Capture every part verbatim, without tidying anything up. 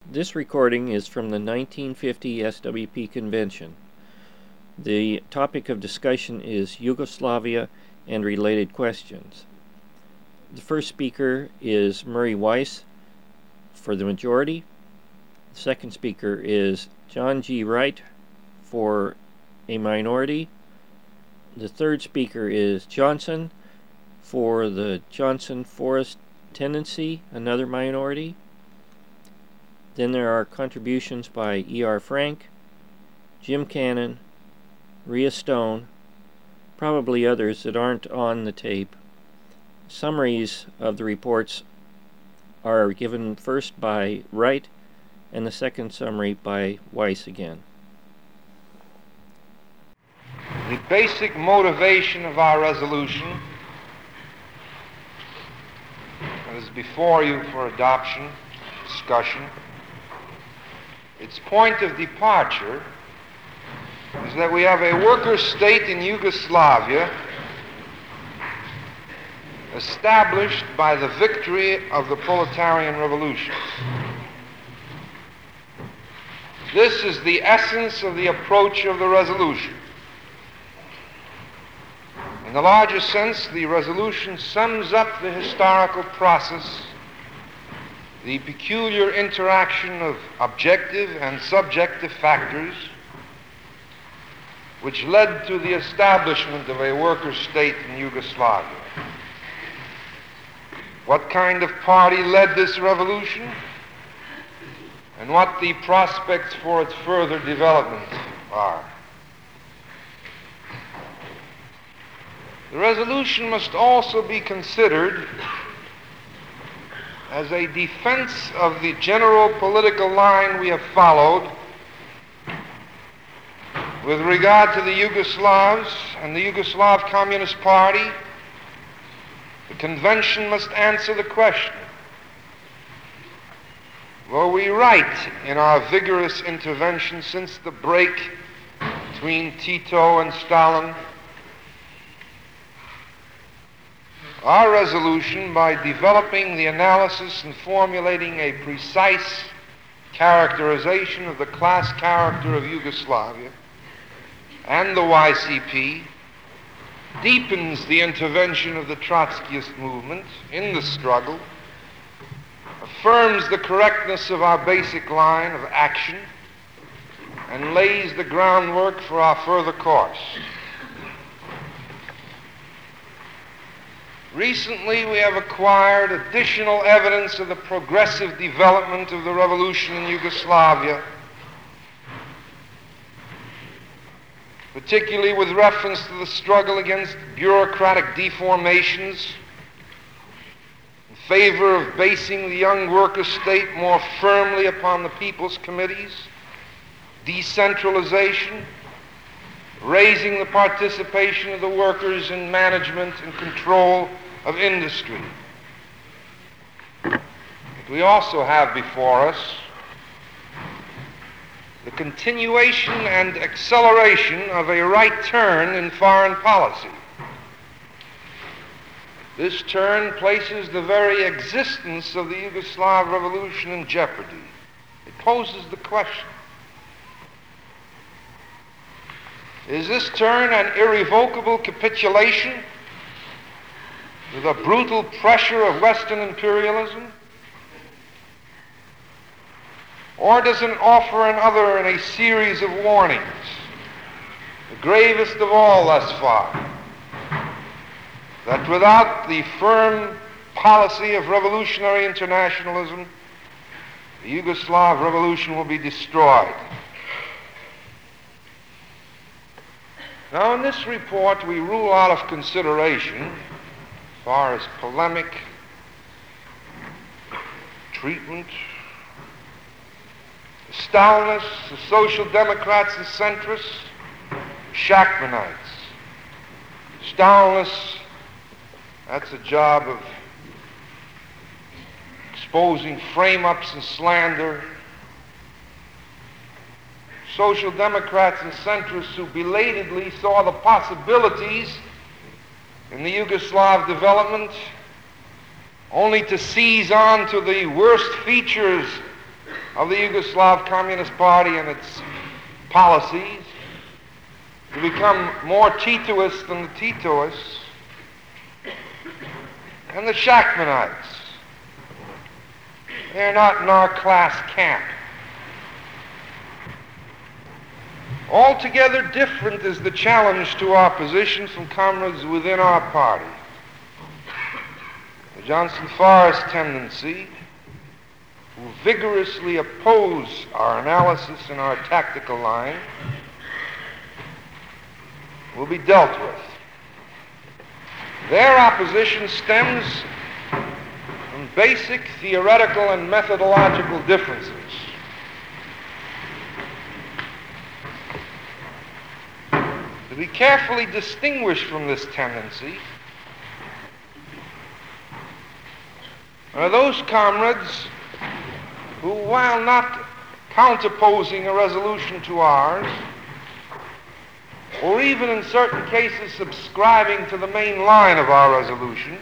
This recording is from the nineteen fifty S W P convention. The topic of discussion is Yugoslavia and related questions. The first speaker is Murray Weiss for the majority. The second speaker is John G. Wright for a minority. The third speaker is Johnson for the Johnson-Forrest tendency, another minority. Then there are contributions by E R Frank, Jim Cannon, Rhea Stone, probably others that aren't on the tape. Summaries of the reports are given first by Wright and the second summary by Weiss again. The basic motivation of our resolution that is before you for adoption, discussion, its point of departure is that we have a worker state in Yugoslavia established by the victory of the proletarian revolution. This is the essence of the approach of the resolution. In the larger sense, the resolution sums up the historical process, the peculiar interaction of objective and subjective factors which led to the establishment of a worker state in Yugoslavia. What kind of party led this revolution, and what the prospects for its further development are. The resolution must also be considered as a defense of the general political line we have followed with regard to the Yugoslavs and the Yugoslav Communist Party. The convention must answer the question: were we right in our vigorous intervention since the break between Tito and Stalin? Our resolution, by developing the analysis and formulating a precise characterization of the class character of Yugoslavia and the Y C P, deepens the intervention of the Trotskyist movement in the struggle, affirms the correctness of our basic line of action, and lays the groundwork for our further course. Recently, we have acquired additional evidence of the progressive development of the revolution in Yugoslavia, particularly with reference to the struggle against bureaucratic deformations in favor of basing the young worker state more firmly upon the people's committees, decentralization, raising the participation of the workers in management and control of industry. But we also have before us the continuation and acceleration of a right turn in foreign policy. This turn places the very existence of the Yugoslav revolution in jeopardy. It poses the question: is this turn an irrevocable capitulation to the brutal pressure of Western imperialism? Or does it offer another in a series of warnings, the gravest of all thus far, that without the firm policy of revolutionary internationalism, the Yugoslav revolution will be destroyed? Now, in this report, we rule out of consideration, as far as polemic, treatment, the Stalinists, the Social Democrats and centrists, Shachtmanites. Stalinists, that's a job of exposing frame-ups and slander. Social Democrats and centrists who belatedly saw the possibilities in the Yugoslav development, only to seize on to the worst features of the Yugoslav Communist Party and its policies to become more Titoist than the Titoists, and the Shachtmanites. They're not in our class camp. Altogether different is the challenge to our position from comrades within our party. The Johnson Forrest tendency, who vigorously oppose our analysis and our tactical line, will be dealt with. Their opposition stems from basic theoretical and methodological differences. To be carefully distinguished from this tendency are those comrades who, while not counterposing a resolution to ours, or even in certain cases subscribing to the main line of our resolution,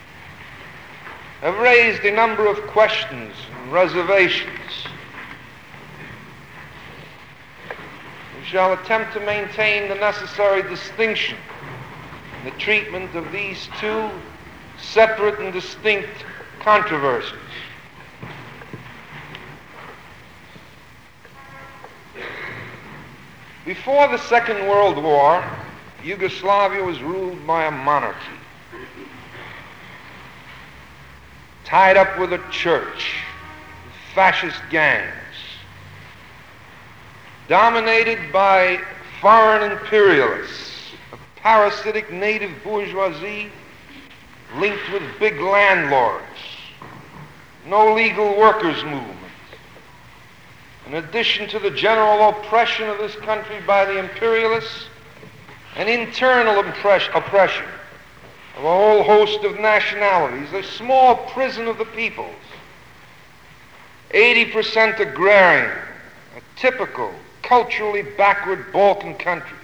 have raised a number of questions and reservations. We shall attempt to maintain the necessary distinction in the treatment of these two separate and distinct controversies. Before the Second World War, Yugoslavia was ruled by a monarchy, tied up with a church, with fascist gangs, dominated by foreign imperialists, a parasitic native bourgeoisie linked with big landlords, no legal workers' movement. In addition to the general oppression of this country by the imperialists, an internal impress- oppression of a whole host of nationalities, a small prison of the peoples, eighty percent agrarian, a typical, culturally backward Balkan country.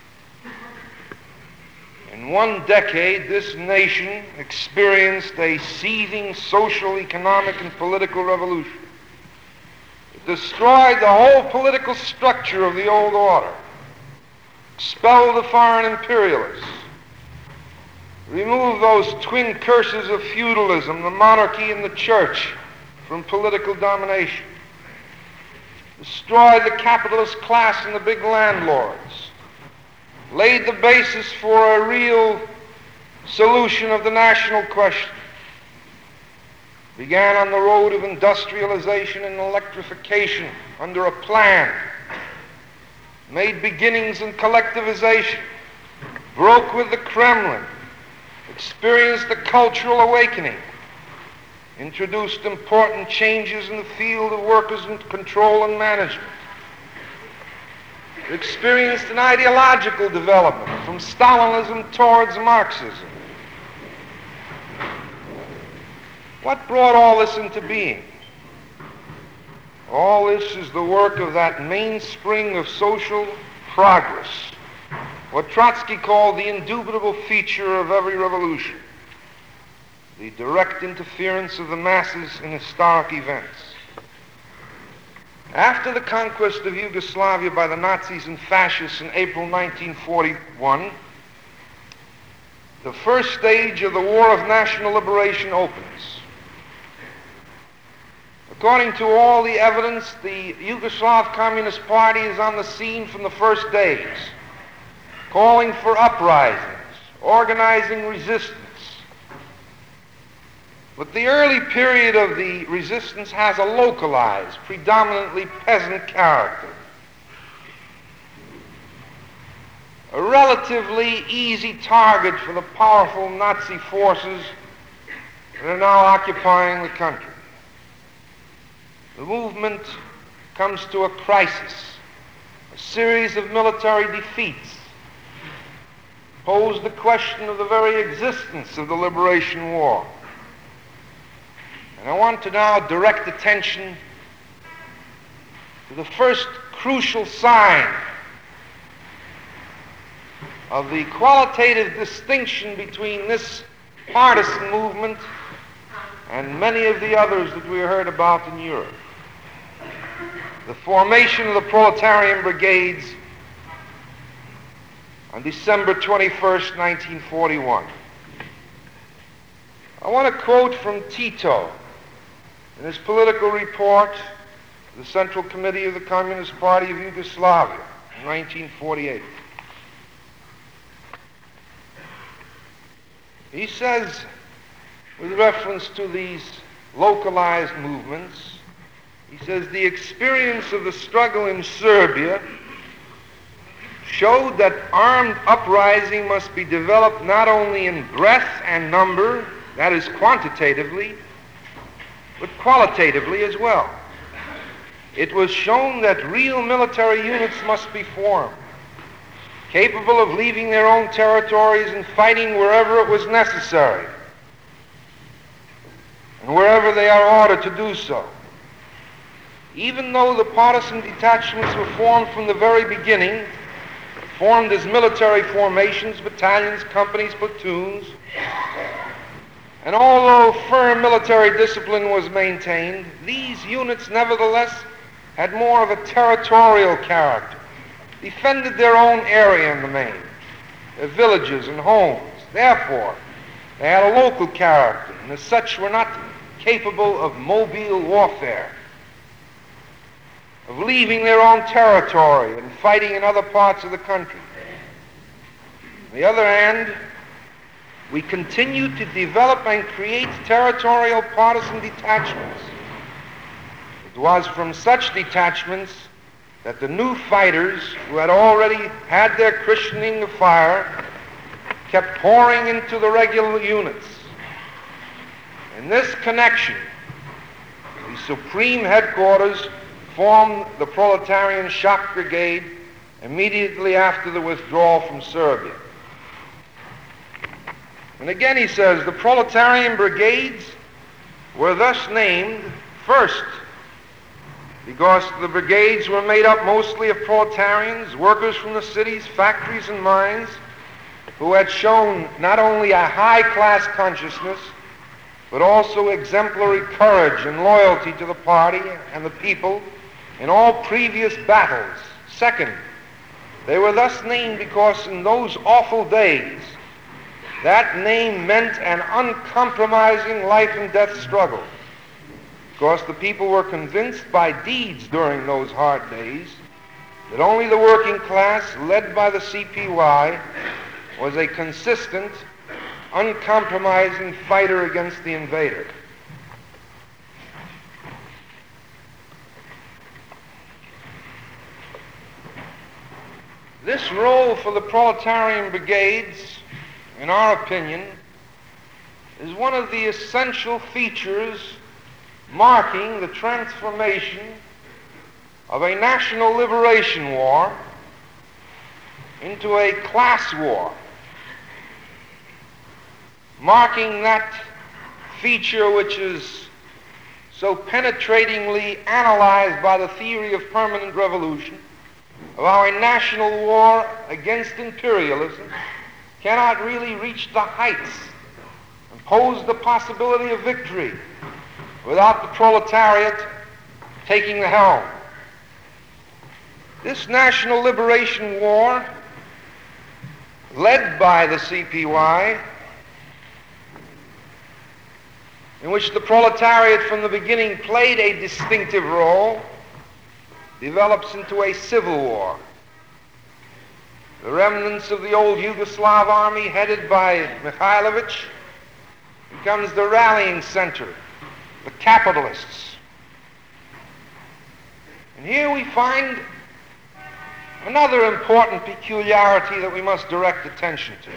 In one decade, this nation experienced a seething social, economic, and political revolution. Destroyed the whole political structure of the old order, expelled the foreign imperialists, removed those twin curses of feudalism, the monarchy and the church, from political domination, destroyed the capitalist class and the big landlords, laid the basis for a real solution of the national question, began on the road of industrialization and electrification under a plan, made beginnings in collectivization, broke with the Kremlin, experienced a cultural awakening, introduced important changes in the field of workers' and control and management, experienced an ideological development from Stalinism towards Marxism. What brought all this into being? All this is the work of that mainspring of social progress, what Trotsky called the indubitable feature of every revolution, the direct interference of the masses in historic events. After the conquest of Yugoslavia by the Nazis and fascists in April nineteen forty-one, the first stage of the War of National Liberation opens. According to all the evidence, the Yugoslav Communist Party is on the scene from the first days, calling for uprisings, organizing resistance. But the early period of the resistance has a localized, predominantly peasant character. A relatively easy target for the powerful Nazi forces that are now occupying the country. The movement comes to a crisis. A series of military defeats pose the question of the very existence of the liberation war. And I want to now direct attention to the first crucial sign of the qualitative distinction between this partisan movement and many of the others that we heard about in Europe. the formation of the proletarian brigades on December twenty-first, nineteen forty-one. I want to quote from Tito in his political report to the Central Committee of the Communist Party of Yugoslavia in nineteen forty-eight. He says, with reference to these localized movements, he says, the experience of the struggle in Serbia showed that armed uprising must be developed not only in breadth and number, that is quantitatively, but qualitatively as well. It was shown that real military units must be formed, capable of leaving their own territories and fighting wherever it was necessary, and wherever they are ordered to do so. Even though the partisan detachments were formed from the very beginning, formed as military formations, battalions, companies, platoons, and although firm military discipline was maintained, these units nevertheless had more of a territorial character, defended their own area in the main, their villages and homes. Therefore, they had a local character, and as such were not capable of mobile warfare, of leaving their own territory and fighting in other parts of the country. On the other hand, we continue to develop and create territorial partisan detachments. It was from such detachments that the new fighters, who had already had their christening of fire, kept pouring into the regular units. In this connection, the Supreme Headquarters formed the Proletarian Shock Brigade immediately after the withdrawal from Serbia. And again he says, the proletarian brigades were thus named first because the brigades were made up mostly of proletarians, workers from the cities, factories, and mines, who had shown not only a high-class consciousness, but also exemplary courage and loyalty to the party and the people in all previous battles. Second, they were thus named because in those awful days, that name meant an uncompromising life and death struggle, because the people were convinced by deeds during those hard days that only the working class, led by the C P Y, was a consistent, uncompromising fighter against the invader. This role for the proletarian brigades, in our opinion, is one of the essential features marking the transformation of a national liberation war into a class war, marking that feature which is so penetratingly analyzed by the theory of permanent revolution, of how a national war against imperialism cannot really reach the heights and pose the possibility of victory without the proletariat taking the helm. This national liberation war, led by the C P Y, in which the proletariat from the beginning played a distinctive role, develops into a civil war. The remnants of the old Yugoslav army, headed by Mihailovic, becomes the rallying center, the capitalists. And here we find another important peculiarity that we must direct attention to.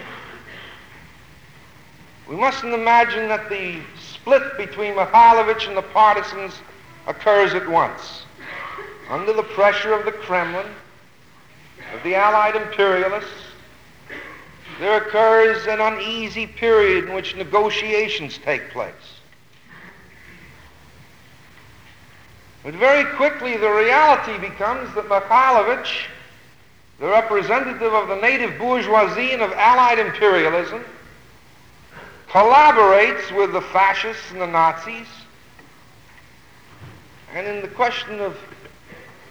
We mustn't imagine that the split between Mihailovic and the partisans occurs at once. Under the pressure of the Kremlin, of the Allied imperialists, there occurs an uneasy period in which negotiations take place. But very quickly the reality becomes that Mihailovic, the representative of the native bourgeoisie and of Allied imperialism, collaborates with the fascists and the Nazis, and in the question of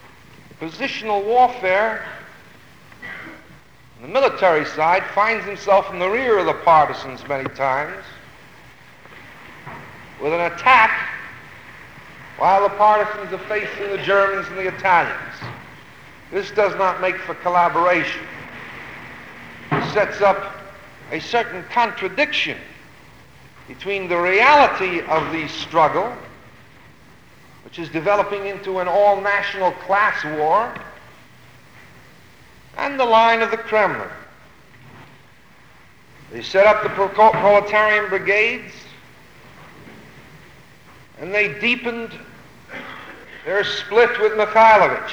positional warfare on the military side finds himself in the rear of the partisans many times with an attack while the partisans are facing the Germans and the Italians. This does not make for collaboration. It sets up a certain contradiction between the reality of the struggle, which is developing into an all-national class war, and the line of the Kremlin. They set up the proletarian brigades, and they deepened their split with Mikhailovich.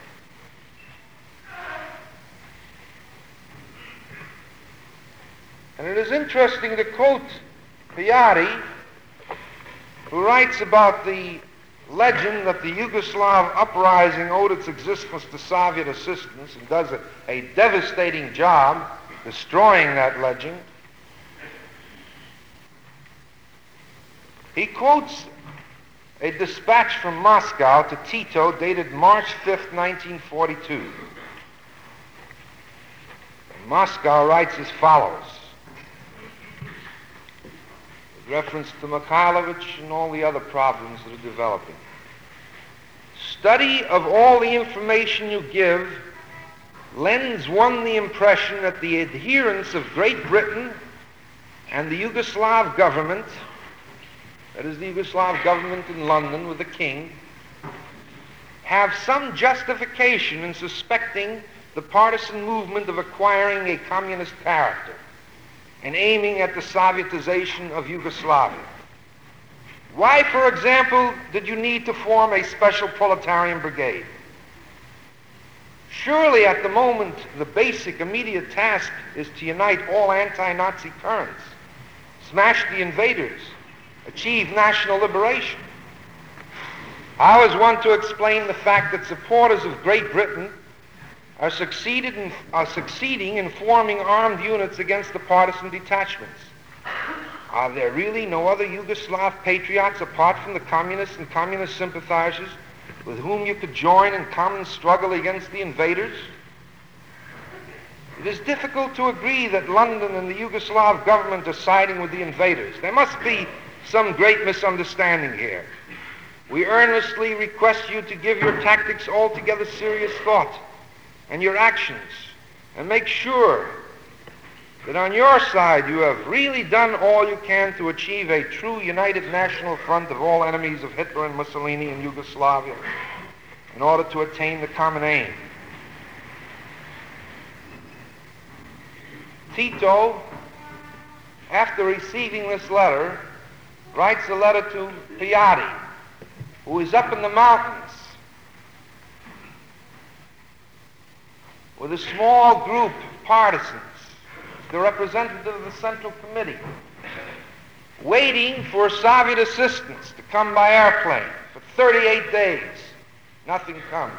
And it is interesting to quote Piatti, who writes about the legend that the Yugoslav uprising owed its existence to Soviet assistance, and does a, a devastating job destroying that legend. He quotes a dispatch from Moscow to Tito dated March fifth, nineteen forty-two. And Moscow writes as follows, with reference to Mikhailovich and all the other problems that are developing. Study of all the information you give lends one the impression that the adherents of Great Britain and the Yugoslav government, that is the Yugoslav government in London with the king, have some justification in suspecting the partisan movement of acquiring a communist character and aiming at the Sovietization of Yugoslavia. Why, for example, did you need to form a special proletarian brigade? Surely at the moment the basic immediate task is to unite all anti-Nazi currents, smash the invaders, achieve national liberation. How is one to explain the fact that supporters of Great Britain are, succeeded in, are succeeding in forming armed units against the partisan detachments? Are there really no other Yugoslav patriots apart from the communists and communist sympathizers with whom you could join in common struggle against the invaders? It is difficult to agree that London and the Yugoslav government are siding with the invaders. There must be some great misunderstanding here. We earnestly request you to give your tactics altogether serious thought and your actions, and make sure that on your side you have really done all you can to achieve a true united national front of all enemies of Hitler and Mussolini and Yugoslavia in order to attain the common aim. Tito, after receiving this letter, writes a letter to Piatti, who is up in the mountains with a small group of partisans, the representative of the Central Committee, waiting for Soviet assistance to come by airplane for thirty-eight days. Nothing comes.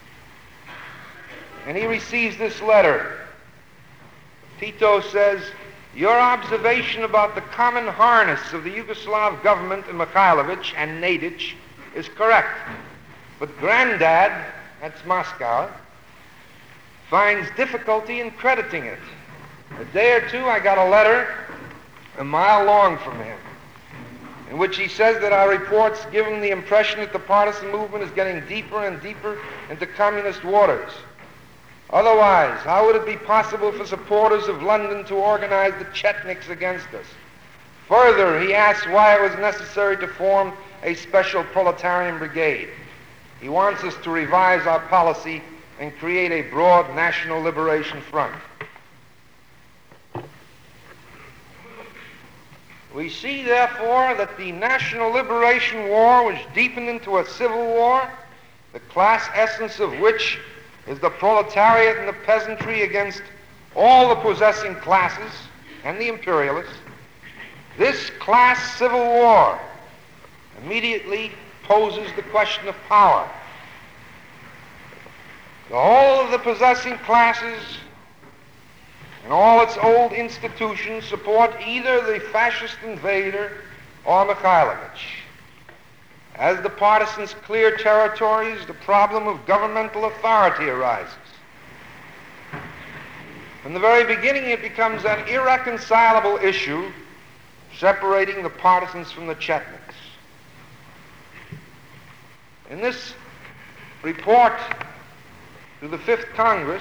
And he receives this letter. Tito says, your observation about the common harness of the Yugoslav government and Mikhailovich and Nedic is correct. But Grandad, that's Moscow, finds difficulty in crediting it. A day or two, I got a letter a mile long from him, in which he says that our reports give him the impression that the partisan movement is getting deeper and deeper into communist waters. Otherwise, how would it be possible for supporters of London to organize the Chetniks against us? Further, he asks why it was necessary to form a special proletarian brigade. He wants us to revise our policy and create a broad national liberation front. We see, therefore, that the National Liberation War was deepened into a civil war, the class essence of which is the proletariat and the peasantry against all the possessing classes and the imperialists. This class civil war immediately poses the question of power. The whole of the possessing classes and all its old institutions support either the fascist invader or Mikhailovich. As the partisans clear territories, the problem of governmental authority arises. From the very beginning, it becomes an irreconcilable issue separating the partisans from the Chetniks. In this report to the Fifth Congress,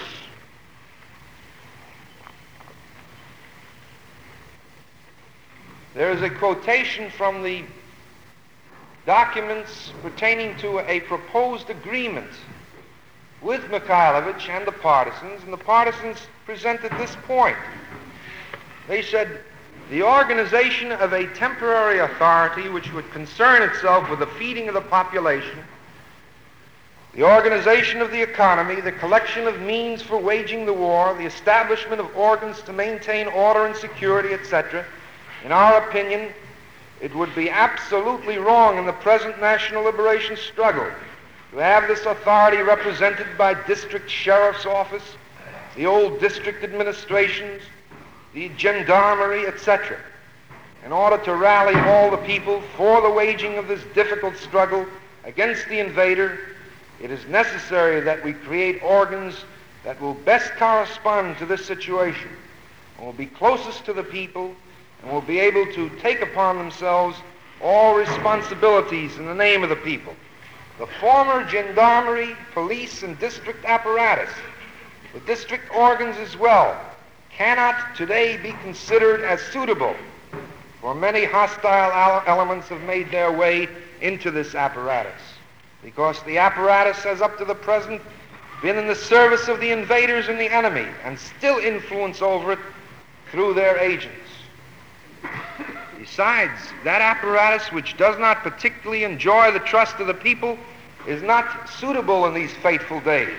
there is a quotation from the documents pertaining to a proposed agreement with Mikhailovich and the partisans, and the partisans presented this point. They said, the organization of a temporary authority which would concern itself with the feeding of the population, the organization of the economy, the collection of means for waging the war, the establishment of organs to maintain order and security, et cetera, in our opinion, it would be absolutely wrong in the present national liberation struggle to have this authority represented by district sheriff's office, the old district administrations, the gendarmerie, et cetera. In order to rally all the people for the waging of this difficult struggle against the invader, it is necessary that we create organs that will best correspond to this situation, and will be closest to the people, and will be able to take upon themselves all responsibilities in the name of the people. The former gendarmerie, police, and district apparatus, the district organs as well, cannot today be considered as suitable, for many hostile elements have made their way into this apparatus, because the apparatus has up to the present been in the service of the invaders and the enemy, and still influence over it through their agents. Besides, that apparatus which does not particularly enjoy the trust of the people is not suitable in these fateful days.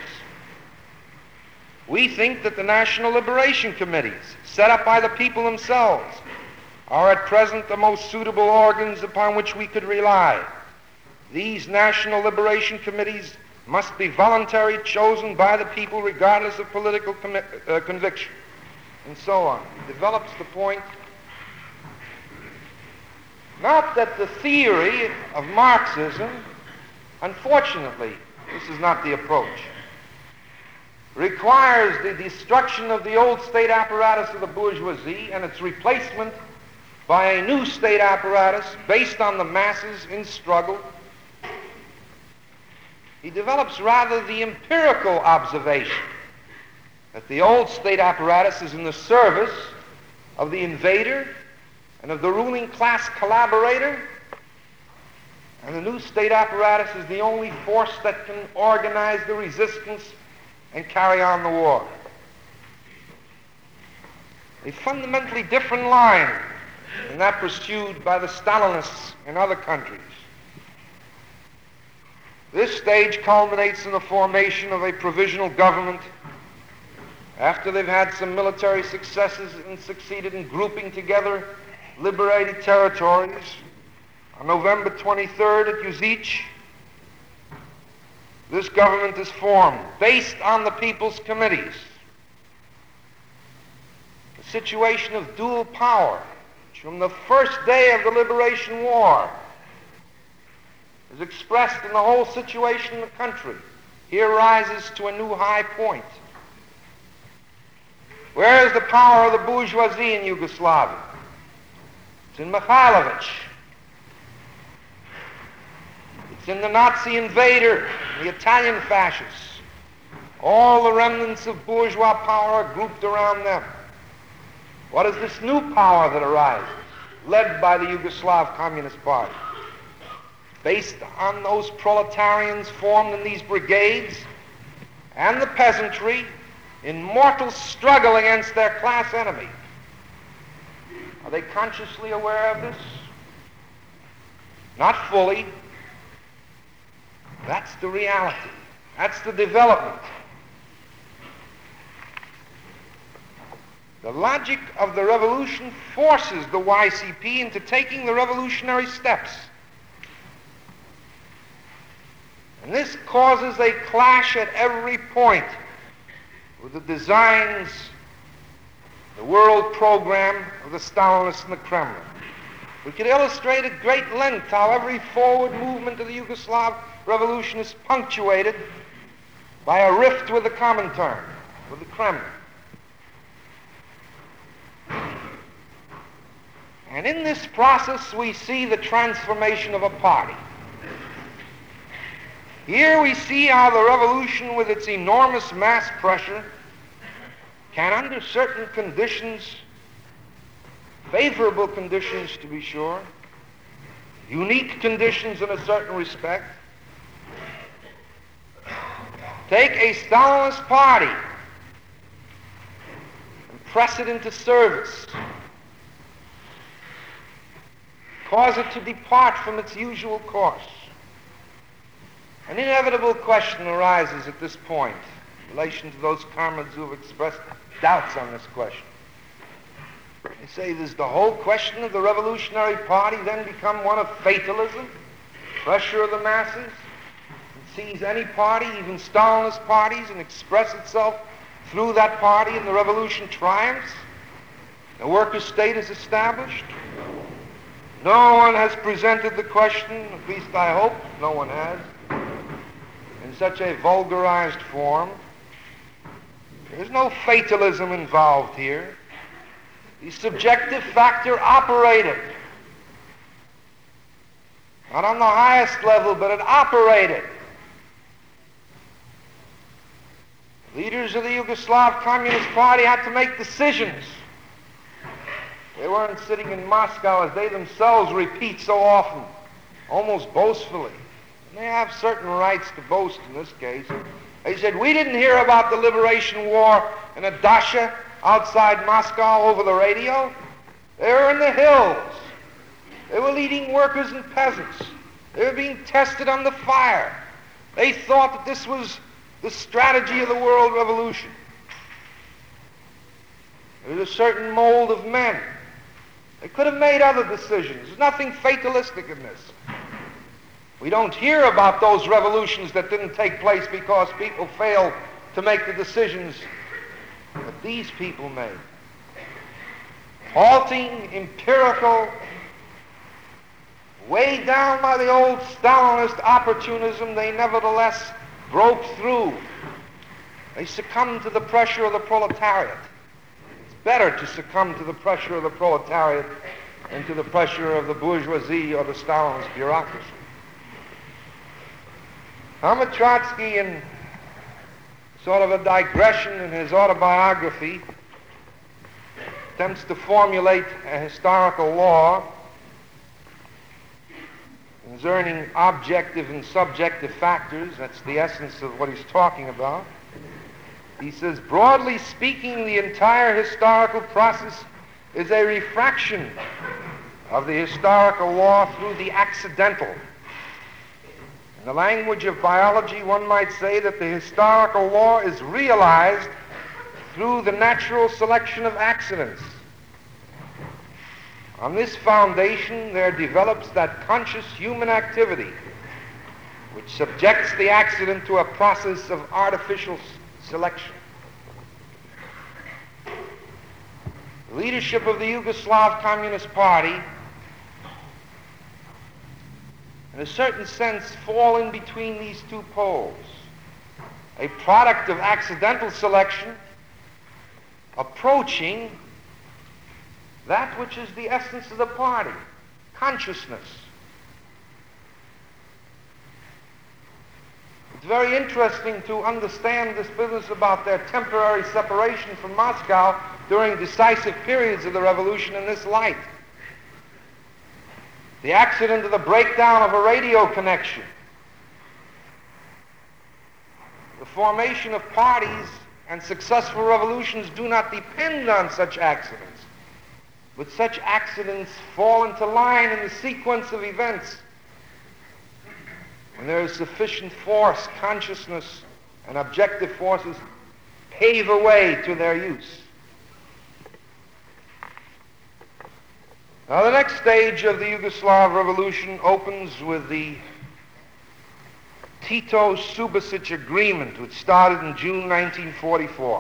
We think that the National Liberation Committees, set up by the people themselves, are at present the most suitable organs upon which we could rely. These National Liberation Committees must be voluntary, chosen by the people regardless of political commi- uh, conviction, and so on. He develops the point, not that the theory of Marxism, unfortunately, this is not the approach, requires the destruction of the old state apparatus of the bourgeoisie and its replacement by a new state apparatus based on the masses in struggle. He develops rather the empirical observation that the old state apparatus is in the service of the invader and of the ruling class collaborator, and the new state apparatus is the only force that can organize the resistance and carry on the war. A fundamentally different line than that pursued by the Stalinists in other countries. This stage culminates in the formation of a provisional government after they've had some military successes and succeeded in grouping together liberated territories. On November twenty-third at Uzich, this government is formed based on the people's committees. The situation of dual power, which from the first day of the Liberation War is expressed in the whole situation in the country, here rises to a new high point. Where is the power of the bourgeoisie in Yugoslavia? It's in Mikhailovich. It's in the Nazi invader, the Italian fascists. All the remnants of bourgeois power are grouped around them. What is this new power that arises, led by the Yugoslav Communist Party? Based on those proletarians formed in these brigades and the peasantry in mortal struggle against their class enemy. Are they consciously aware of this? Not fully. That's the reality. That's the development. The logic of the revolution forces the Y C P into taking the revolutionary steps. And this causes a clash at every point with the designs, the world program of the Stalinists and the Kremlin. We could illustrate at great length how every forward movement of the Yugoslav revolution is punctuated by a rift with the Comintern, with the Kremlin. And in this process, we see the transformation of a party. Here we see how the revolution, with its enormous mass pressure, can, under certain conditions, favorable conditions to be sure, unique conditions in a certain respect, take a Stalinist party and press it into service, cause it to depart from its usual course. An inevitable question arises at this point in relation to those comrades who have expressed doubts on this question. They say, does the whole question of the revolutionary party then become one of fatalism, pressure of the masses, and seize any party, even Stalinist parties, and express itself through that party and the revolution triumphs? The worker state is established? No one has presented the question, at least I hope no one has, in such a vulgarized form. There's no fatalism involved here. The subjective factor operated. Not on the highest level, but it operated. Leaders of the Yugoslav Communist Party had to make decisions. They weren't sitting in Moscow, as they themselves repeat so often, almost boastfully. And they have certain rights to boast in this case. They said, we didn't hear about the liberation war in a dacha outside Moscow over the radio. They were in the hills. They were leading workers and peasants. They were being tested on the fire. They thought that this was the strategy of the world revolution. There was a certain mold of men. They could have made other decisions. There's nothing fatalistic in this. We don't hear about those revolutions that didn't take place because people failed to make the decisions that these people made. Halting, empirical, weighed down by the old Stalinist opportunism, they nevertheless broke through. They succumbed to the pressure of the proletariat. It's better to succumb to the pressure of the proletariat than to the pressure of the bourgeoisie or the Stalinist bureaucracy. Helmut Trotsky, in sort of a digression in his autobiography, attempts to formulate a historical law concerning objective and subjective factors. That's the essence of what he's talking about. He says, broadly speaking, the entire historical process is a refraction of the historical law through the accidental. In the language of biology, one might say that the historical law is realized through the natural selection of accidents. On this foundation, there develops that conscious human activity which subjects the accident to a process of artificial s- selection. The leadership of the Yugoslav Communist Party, in a certain sense, fall in between these two poles. A product of accidental selection approaching that which is the essence of the party, consciousness. It's very interesting to understand this business about their temporary separation from Moscow during decisive periods of the revolution in this light. The accident of the breakdown of a radio connection, the formation of parties and successful revolutions do not depend on such accidents. But such accidents fall into line in the sequence of events when there is sufficient force, consciousness, and objective forces pave a way to their use. Now, the next stage of the Yugoslav revolution opens with the Tito-Subasic Agreement, which started in June nineteen forty-four.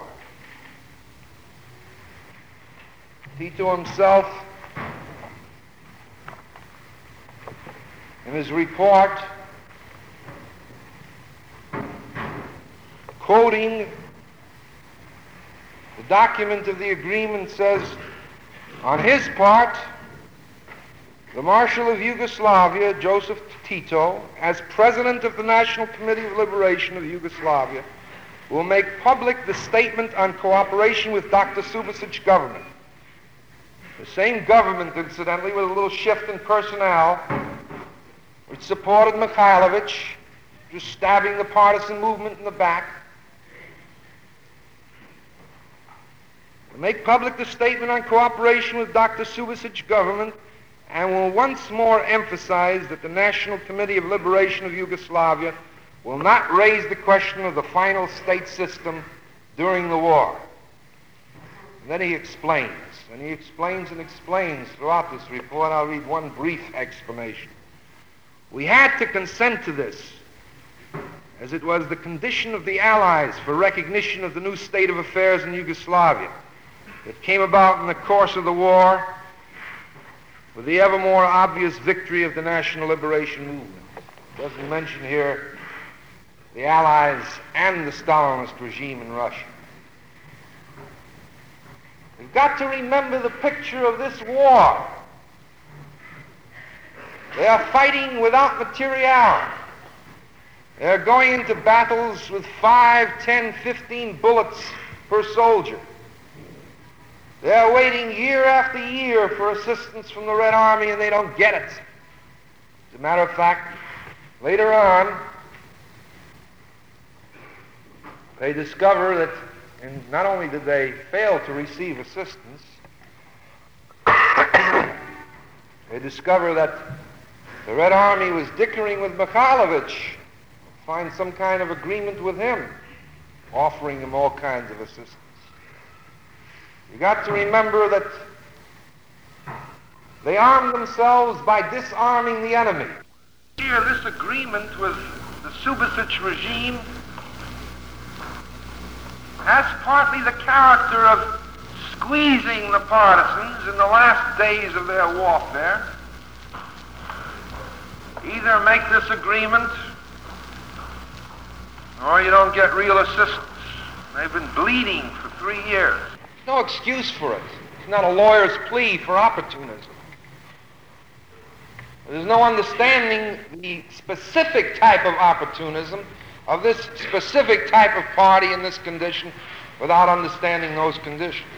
Tito himself in his report, quoting the document of the agreement, says, on his part, the Marshal of Yugoslavia, Joseph Tito, as President of the National Committee of Liberation of Yugoslavia, will make public the statement on cooperation with Doctor Subisic government. The same government, incidentally, with a little shift in personnel, which supported Mikhailovich, just stabbing the partisan movement in the back. Will make public the statement on cooperation with Doctor Subisic government, and will once more emphasize that the National Committee of Liberation of Yugoslavia will not raise the question of the final state system during the war. And then he explains, and he explains and explains throughout this report. I'll read one brief explanation. We had to consent to this, as it was the condition of the Allies for recognition of the new state of affairs in Yugoslavia that came about in the course of the war with the ever more obvious victory of the national liberation movement. It doesn't mention here the Allies and the Stalinist regime in Russia. We've got to remember the picture of this war. They are fighting without materiality. They're going into battles with five, ten, fifteen bullets per soldier. They're waiting year after year for assistance from the Red Army, and they don't get it. As a matter of fact, later on, they discover that and not only did they fail to receive assistance, they discover that the Red Army was dickering with Mikhailovich to find some kind of agreement with him, offering him all kinds of assistance. You got to remember that they armed themselves by disarming the enemy. Here, this agreement with the Subisic regime has partly the character of squeezing the partisans in the last days of their warfare. Either make this agreement or you don't get real assistance. They've been bleeding for three years. There's no excuse for it. It's not a lawyer's plea for opportunism. There's no understanding the specific type of opportunism of this specific type of party in this condition without understanding those conditions.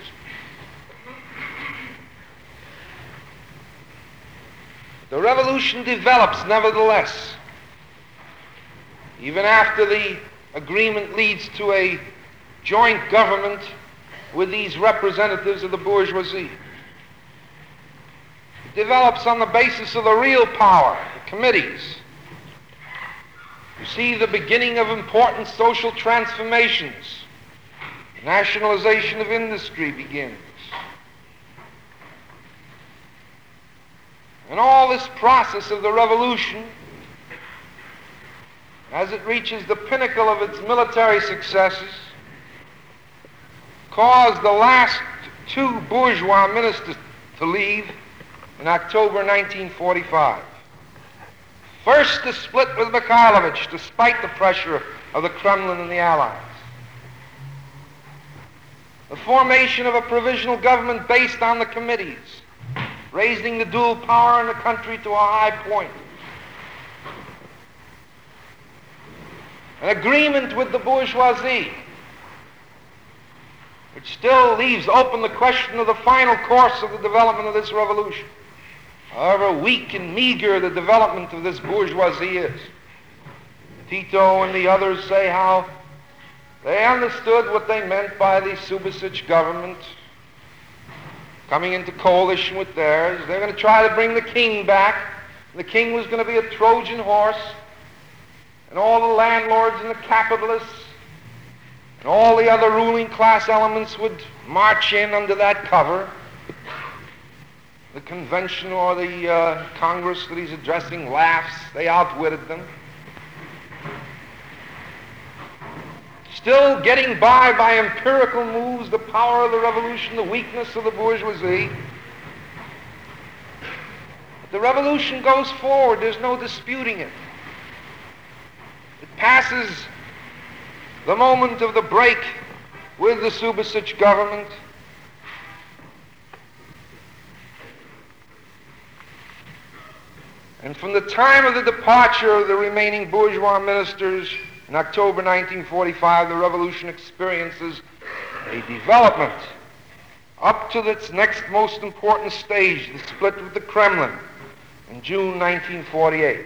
The revolution develops nevertheless, even after the agreement leads to a joint government with these representatives of the bourgeoisie. It develops on the basis of the real power, the committees. You see the beginning of important social transformations. The nationalization of industry begins. And all this process of the revolution, as it reaches the pinnacle of its military successes, caused the last two bourgeois ministers to leave in October nineteen forty-five. First, to split with Mikhailovich, despite the pressure of the Kremlin and the Allies. The formation of a provisional government based on the committees, raising the dual power in the country to a high point. An agreement with the bourgeoisie, which still leaves open the question of the final course of the development of this revolution. However weak and meager the development of this bourgeoisie is. Tito and the others say how they understood what they meant by the Subisic government coming into coalition with theirs. They're going to try to bring the king back. The king was going to be a Trojan horse, and all the landlords and the capitalists and all the other ruling class elements would march in under that cover. The convention or the uh, Congress that he's addressing laughs. They outwitted them. Still getting by by empirical moves, the power of the revolution, the weakness of the bourgeoisie. But the revolution goes forward. There's no disputing it. It passes the moment of the break with the Subasic government. And from the time of the departure of the remaining bourgeois ministers in October nineteen forty-five, the revolution experiences a development up to its next most important stage, the split with the Kremlin in June nineteen forty-eight.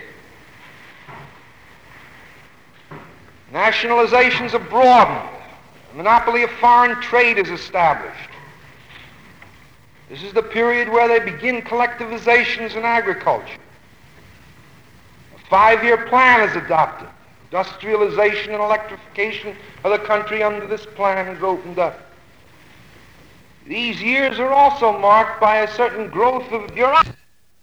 Nationalizations are broadened. A monopoly of foreign trade is established. This is the period where they begin collectivizations in agriculture. A five-year plan is adopted. Industrialization and electrification of the country under this plan is opened up. These years are also marked by a certain growth of bureaucracy.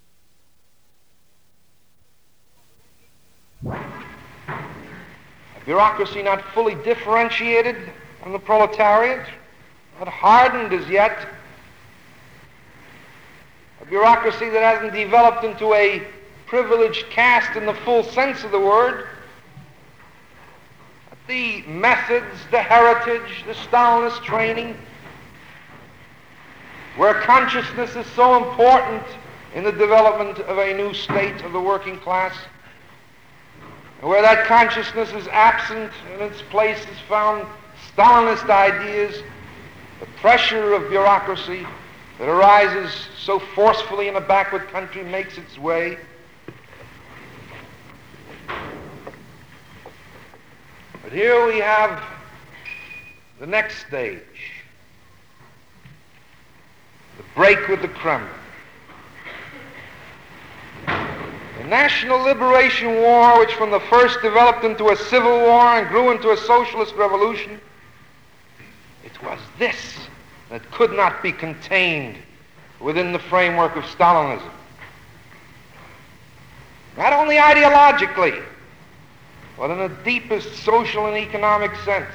A bureaucracy not fully differentiated from the proletariat, not hardened as yet. A bureaucracy that hasn't developed into a privileged caste in the full sense of the word. The methods, the heritage, the Stalinist training, where consciousness is so important in the development of a new state of the working class, and where that consciousness is absent, in its place is found Stalinist ideas, the pressure of bureaucracy that arises so forcefully in a backward country makes its way. But here we have the next stage, the break with the Kremlin. The National Liberation War, which from the first developed into a civil war and grew into a socialist revolution, it was this that could not be contained within the framework of Stalinism. Not only ideologically, but in the deepest social and economic sense.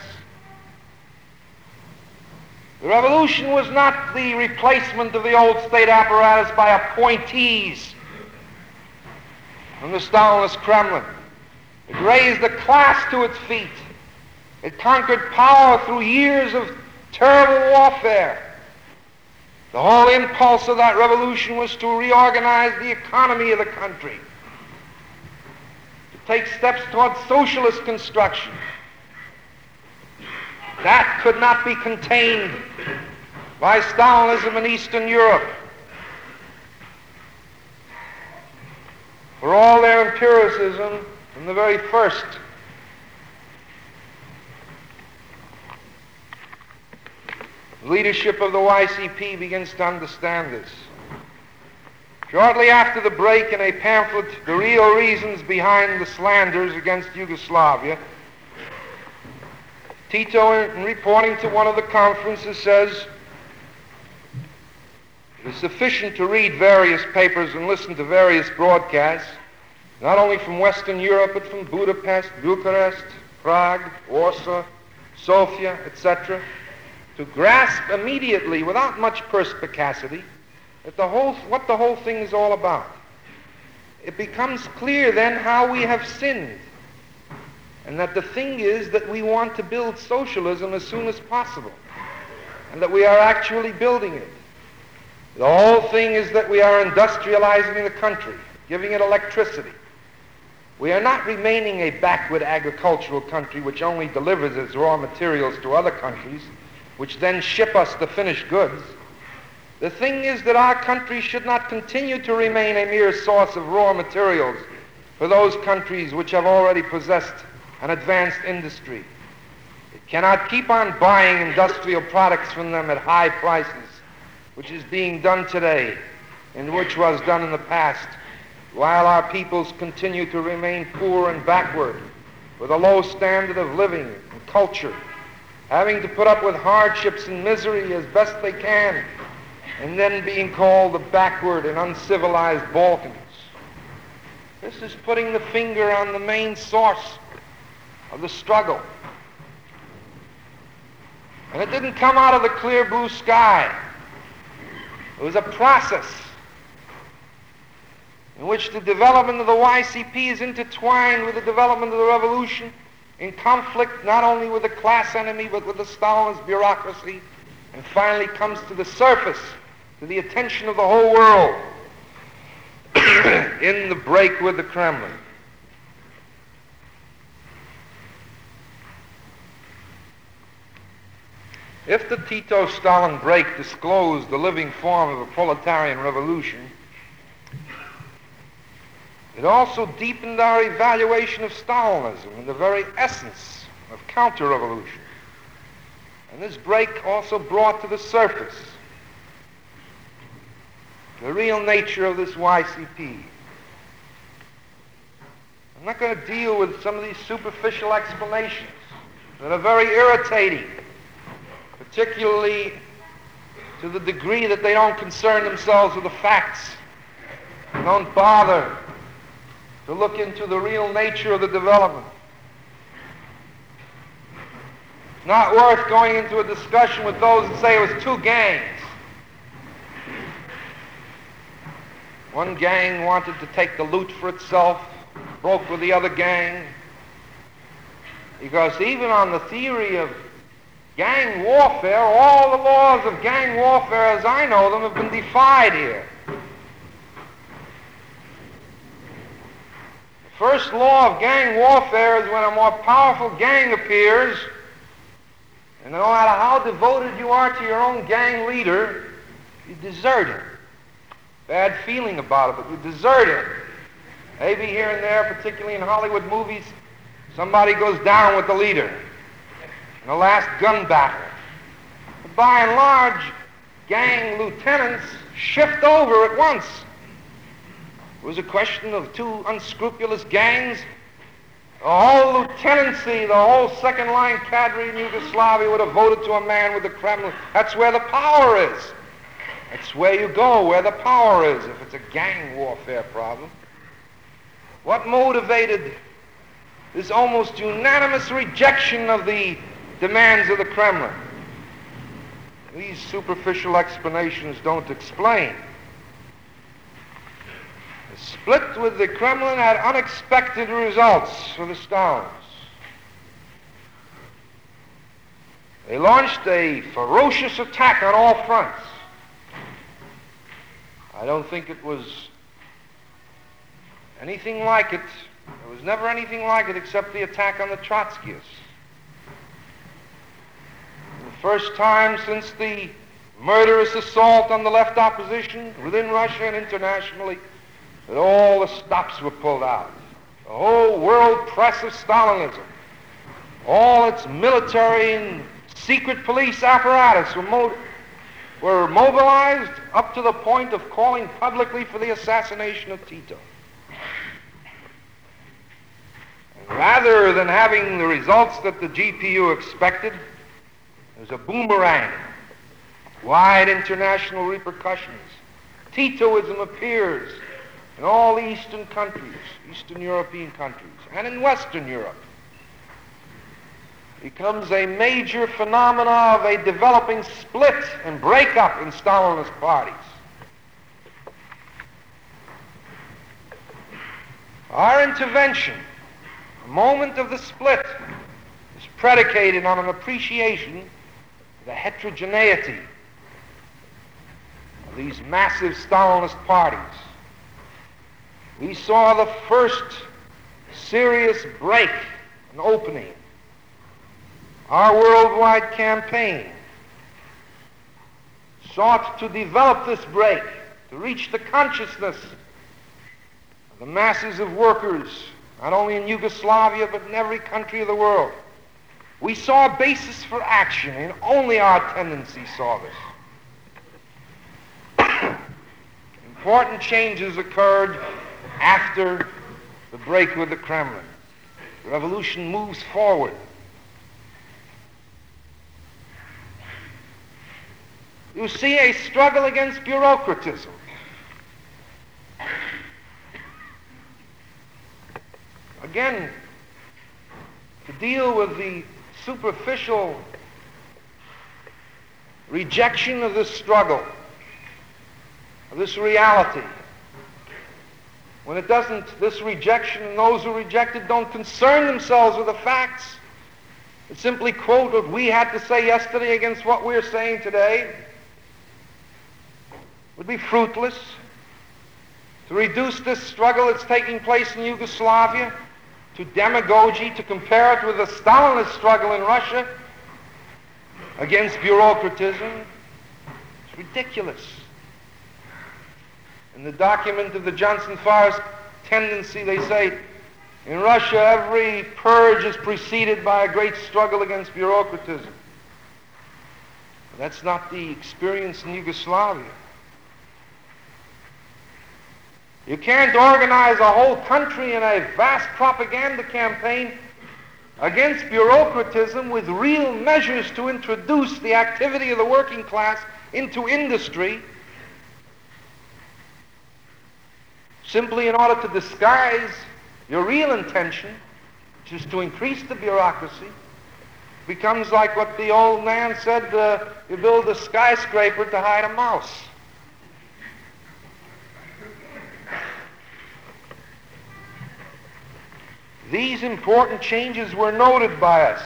The revolution was not the replacement of the old state apparatus by appointees from the Stalinist Kremlin. It raised the class to its feet. It conquered power through years of terrible warfare. The whole impulse of that revolution was to reorganize the economy of the country, take steps towards socialist construction. That could not be contained by Stalinism in Eastern Europe. For all their empiricism from the very first, the leadership of the Y C P begins to understand this. Shortly after the break, in a pamphlet, The Real Reasons Behind the Slanders Against Yugoslavia, Tito, in reporting to one of the conferences, says, "It is sufficient to read various papers and listen to various broadcasts, not only from Western Europe, but from Budapest, Bucharest, Prague, Warsaw, Sofia, et cetera, to grasp immediately, without much perspicacity, that the whole, what the whole thing is all about. It becomes clear then how we have sinned, and that the thing is that we want to build socialism as soon as possible, and that we are actually building it. The whole thing is that we are industrializing the country, giving it electricity. We are not remaining a backward agricultural country which only delivers its raw materials to other countries, which then ship us the finished goods. The thing is that our country should not continue to remain a mere source of raw materials for those countries which have already possessed an advanced industry. It cannot keep on buying industrial products from them at high prices, which is being done today and which was done in the past, while our peoples continue to remain poor and backward, with a low standard of living and culture, having to put up with hardships and misery as best they can, and then being called the backward and uncivilized Balkans. This is putting the finger on the main source of the struggle. And it didn't come out of the clear blue sky. It was a process. in which the development of the Y C P is intertwined with the development of the revolution, in conflict not only with the class enemy but with the Stalinist bureaucracy, and finally comes to the surface, to the attention of the whole world in the break with the Kremlin. If the Tito-Stalin break disclosed the living form of a proletarian revolution, it also deepened our evaluation of Stalinism and the very essence of counter-revolution. And this break also brought to the surface the real nature of this Y C P. I'm not going to deal with some of these superficial explanations that are very irritating, particularly to the degree that they don't concern themselves with the facts, don't bother to look into the real nature of the development. It's not worth going into a discussion with those that say it was two gangs. One gang wanted to take the loot for itself, broke with the other gang, because even on the theory of gang warfare, all the laws of gang warfare as I know them have been defied here. The first law of gang warfare is when a more powerful gang appears, and no matter how devoted you are to your own gang leader, you desert him. Bad feeling about it, but you desert him. Maybe here and there, particularly in Hollywood movies, somebody goes down with the leader in the last gun battle. But by and large, gang lieutenants shift over at once. It was a question of two unscrupulous gangs. The whole lieutenancy, the whole second-line cadre in Yugoslavia would have voted to a man with the Kremlin. That's where the power is. That's where you go, where the power is, if it's a gang warfare problem. What motivated this almost unanimous rejection of the demands of the Kremlin? These superficial explanations don't explain. The split with the Kremlin had unexpected results for the Stalins. They launched a ferocious attack on all fronts. I don't think it was anything like it. There was never anything like it except the attack on the Trotskyists. The first time since the murderous assault on the left opposition within Russia and internationally, that all the stops were pulled out. The whole world press of Stalinism, all its military and secret police apparatus were, mo- were mobilized up to the point of calling publicly for the assassination of Tito. And rather than having the results that the G P U expected, there's a boomerang, wide international repercussions. Titoism appears in all the Eastern countries, Eastern European countries, and in Western Europe. It becomes a major phenomena of a developing split and breakup in Stalinist parties. Our intervention, the moment of the split, is predicated on an appreciation of the heterogeneity of these massive Stalinist parties. We saw the first serious break, an opening. Our worldwide campaign sought to develop this break, to reach the consciousness of the masses of workers, not only in Yugoslavia, but in every country of the world. We saw a basis for action, and only our tendency saw this. Important changes occurred after the break with the Kremlin. The revolution moves forward. You see a struggle against bureaucratism. Again, to deal with the superficial rejection of this struggle, of this reality, when it doesn't, this rejection and those who reject it don't concern themselves with the facts. It simply quote what we had to say yesterday against what we're saying today. Would be fruitless. To reduce this struggle that's taking place in Yugoslavia to demagogy, to compare it with the Stalinist struggle in Russia against bureaucratism, it's ridiculous. In the document of the Johnson-Forrest tendency, they say, in Russia, every purge is preceded by a great struggle against bureaucratism. That's not the experience in Yugoslavia. You can't organize a whole country in a vast propaganda campaign against bureaucratism with real measures to introduce the activity of the working class into industry simply in order to disguise your real intention, which is to increase the bureaucracy. Becomes like what the old man said, uh, you build a skyscraper to hide a mouse. These important changes were noted by us.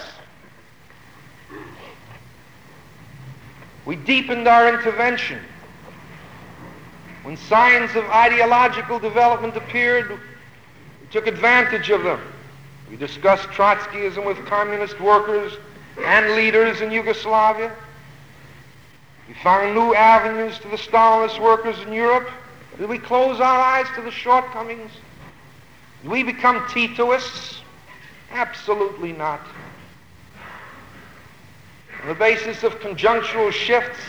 We deepened our intervention. When signs of ideological development appeared, we took advantage of them. We discussed Trotskyism with communist workers and leaders in Yugoslavia. We found new avenues to the Stalinist workers in Europe. Did we close our eyes to the shortcomings? Did we become Titoists? Absolutely not. On the basis of conjunctural shifts,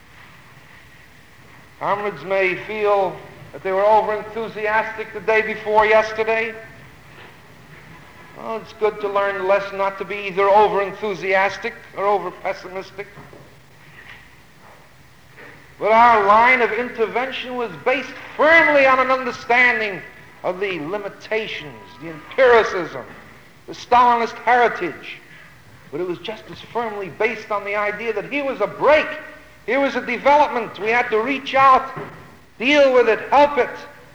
comrades may feel that they were over-enthusiastic the day before yesterday. Well, it's good to learn the lesson not to be either over-enthusiastic or over-pessimistic. But our line of intervention was based firmly on an understanding of the limitations, the empiricism, the Stalinist heritage. But it was just as firmly based on the idea that here was a break, here was a development. We had to reach out, deal with it, help it.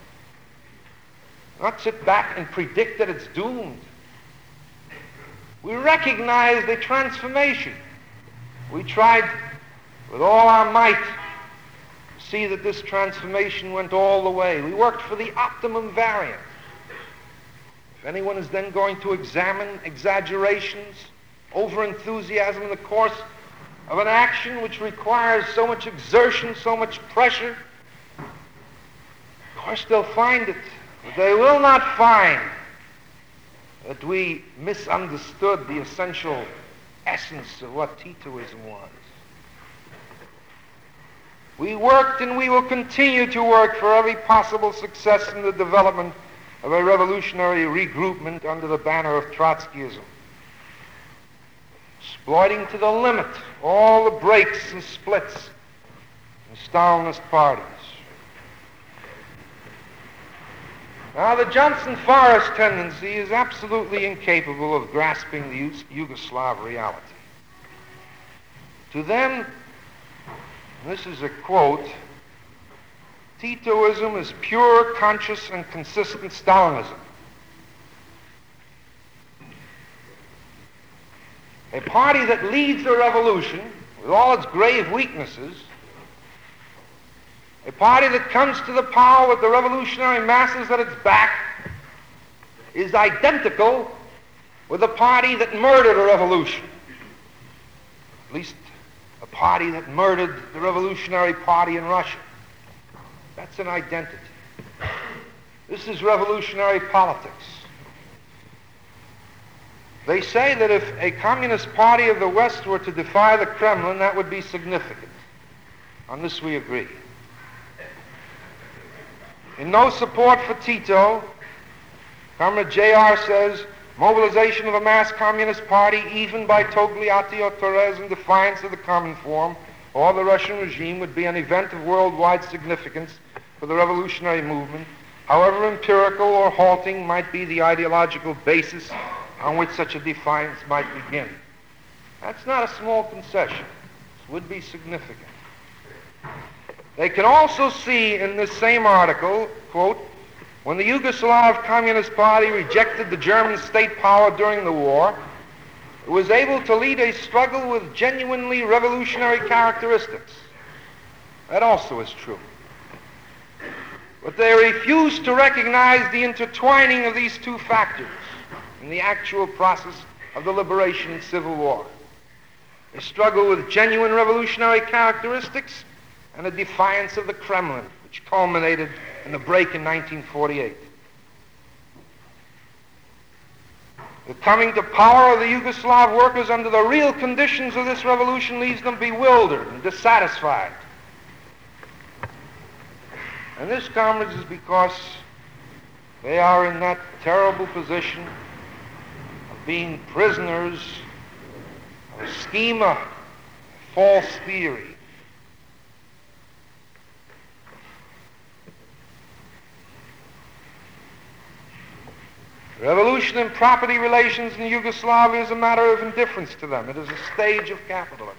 Not sit back and predict that it's doomed. We recognized a transformation. We tried with all our might to see that this transformation went all the way. We worked for the optimum variant. If anyone is then going to examine exaggerations, over-enthusiasm in the course of an action which requires so much exertion, so much pressure, of course they'll find it. But they will not find that we misunderstood the essential essence of what Titoism was. We worked and we will continue to work for every possible success in the development of a revolutionary regroupment under the banner of Trotskyism, exploiting to the limit all the breaks and splits in Stalinist parties. Now, the Johnson-Forrest tendency is absolutely incapable of grasping the Yugoslav reality. To them, and this is a quote, Titoism is pure, conscious, and consistent Stalinism. A party that leads a revolution with all its grave weaknesses, a party that comes to the power with the revolutionary masses at its back, is identical with a party that murdered a revolution. At least a party that murdered the Revolutionary Party in Russia. That's an identity. This is revolutionary politics. They say that if a communist party of the West were to defy the Kremlin, that would be significant. On this we agree. In No Support for Tito, Comrade J R says, mobilization of a mass communist party, even by Togliatti or Torres, in defiance of the common form or the Russian regime, would be an event of worldwide significance for the revolutionary movement, however empirical or halting might be the ideological basis on which such a defiance might begin. That's not a small concession. This would be significant. They can also see in this same article, quote, When the Yugoslav Communist Party rejected the German state power during the war, it was able to lead a struggle with genuinely revolutionary characteristics. That also is true. But they refused to recognize the intertwining of these two factors in the actual process of the liberation and civil war. A struggle with genuine revolutionary characteristics and a defiance of the Kremlin, which culminated in the break in nineteen forty-eight. The coming to power of the Yugoslav workers under the real conditions of this revolution leaves them bewildered and dissatisfied. And this, comrades, is because they are in that terrible position of being prisoners of a schema, a false theory. Revolution in property relations in Yugoslavia is a matter of indifference to them. It is a stage of capitalism.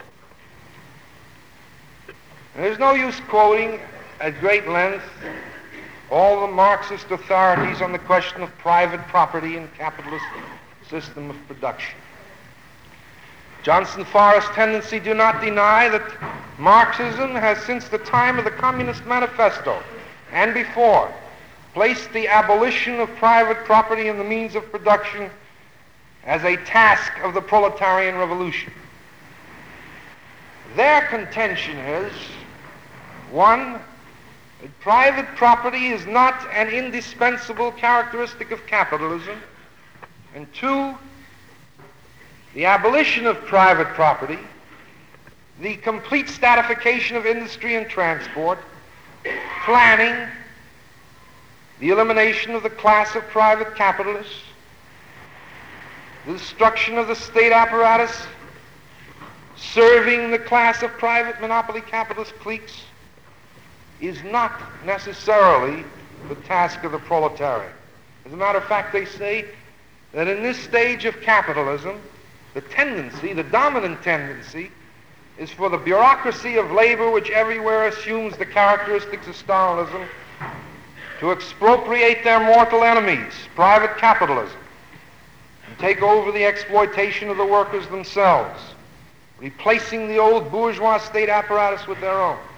And there's no use quoting at great length all the Marxist authorities on the question of private property in capitalist system of production. Johnson Forrest tendency do not deny that Marxism has, since the time of the Communist Manifesto and before, placed the abolition of private property and the means of production as a task of the proletarian revolution. Their contention is, one, that private property is not an indispensable characteristic of capitalism, and two, the abolition of private property, the complete statification of industry and transport, planning, the elimination of the class of private capitalists, the destruction of the state apparatus, serving the class of private monopoly capitalist cliques, is not necessarily the task of the proletariat. As a matter of fact, they say that in this stage of capitalism, the tendency, the dominant tendency, is for the bureaucracy of labor, which everywhere assumes the characteristics of Stalinism, to expropriate their mortal enemies, private capitalism, and take over the exploitation of the workers themselves, replacing the old bourgeois state apparatus with their own.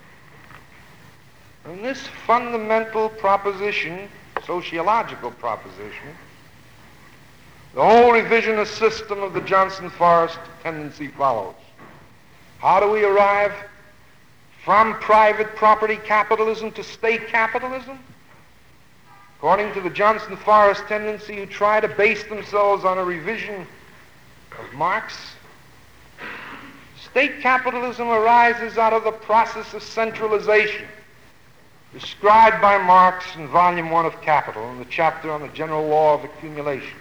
And this fundamental proposition, sociological proposition, the whole revisionist system of the Johnson-Forrest tendency follows. How do we arrive from private property capitalism to state capitalism? According to the Johnson-Forrest tendency, who try to base themselves on a revision of Marx, state capitalism arises out of the process of centralization described by Marx in Volume One of Capital, in the chapter on the general law of accumulation.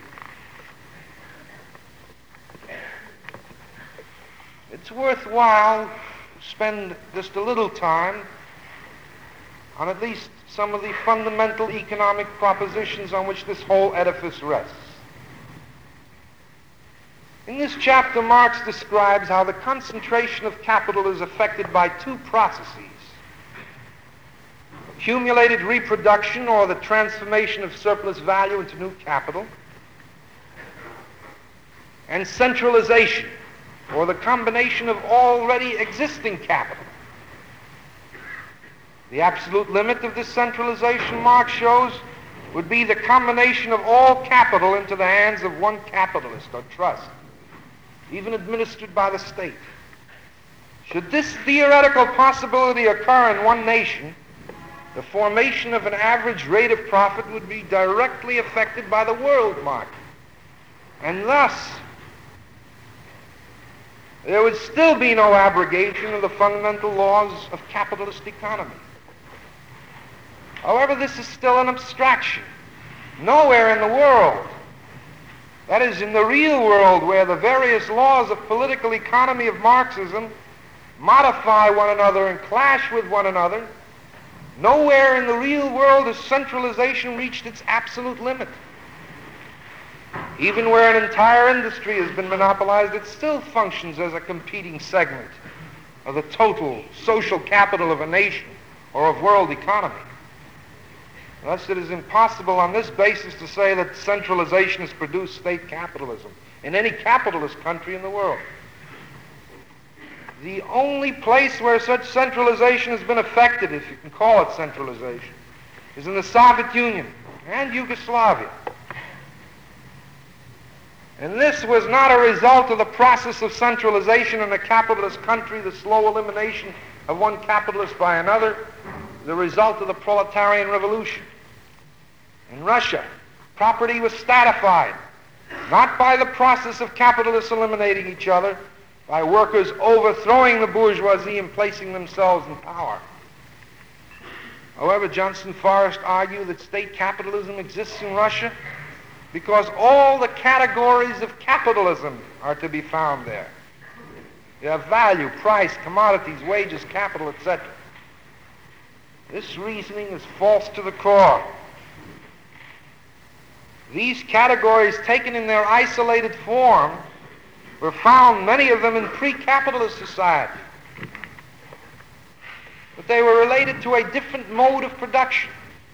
It's worthwhile to spend just a little time on at least some of the fundamental economic propositions on which this whole edifice rests. In this chapter, Marx describes how the concentration of capital is affected by two processes: accumulated reproduction, or the transformation of surplus value into new capital, and centralization, or the combination of already existing capital. The absolute limit of this centralization, Marx shows, would be the combination of all capital into the hands of one capitalist or trust, even administered by the state. Should this theoretical possibility occur in one nation, the formation of an average rate of profit would be directly affected by the world market. And thus, there would still be no abrogation of the fundamental laws of capitalist economy. However, this is still an abstraction. Nowhere in the world, that is, in the real world, where the various laws of political economy of Marxism modify one another and clash with one another, nowhere in the real world has centralization reached its absolute limit. Even where an entire industry has been monopolized, it still functions as a competing segment of the total social capital of a nation or of world economy. Thus, it is impossible on this basis to say that centralization has produced state capitalism in any capitalist country in the world. The only place where such centralization has been effected, if you can call it centralization, is in the Soviet Union and Yugoslavia. And this was not a result of the process of centralization in a capitalist country, the slow elimination of one capitalist by another, the result of the proletarian revolution. In Russia, property was stratified, not by the process of capitalists eliminating each other, by workers overthrowing the bourgeoisie and placing themselves in power. However, Johnson Forrest argued that state capitalism exists in Russia because all the categories of capitalism are to be found there. You have value, price, commodities, wages, capital, et cetera. This reasoning is false to the core. These categories, taken in their isolated form, were found, many of them, in pre-capitalist society. But they were related to a different mode of production.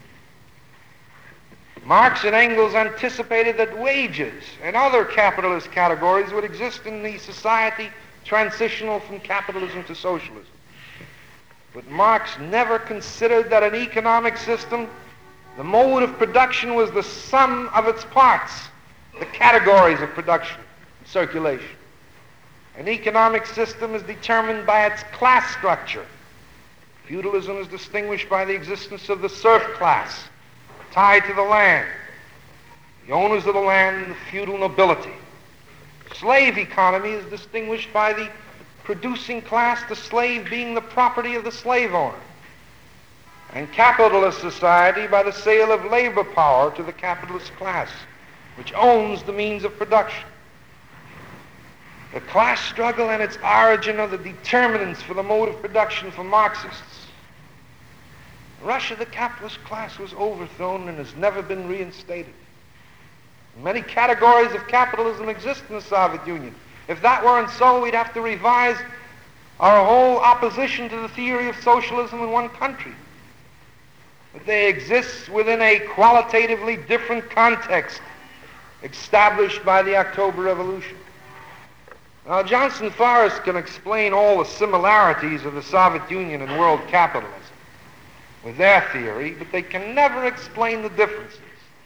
Marx and Engels anticipated that wages and other capitalist categories would exist in the society transitional from capitalism to socialism. But Marx never considered that an economic system, the mode of production, was the sum of its parts, the categories of production and circulation. An economic system is determined by its class structure. Feudalism is distinguished by the existence of the serf class, tied to the land, the owners of the land and the feudal nobility. Slave economy is distinguished by the producing class, the slave being the property of the slave owner, and capitalist society by the sale of labor power to the capitalist class, which owns the means of production. The class struggle and its origin are the determinants for the mode of production for Marxists. In Russia, the capitalist class was overthrown and has never been reinstated. Many categories of capitalism exist in the Soviet Union. If that weren't so, we'd have to revise our whole opposition to the theory of socialism in one country. But they exist within a qualitatively different context established by the October Revolution. Now, Johnson Forrest can explain all the similarities of the Soviet Union and world capitalism with their theory, but they can never explain the differences.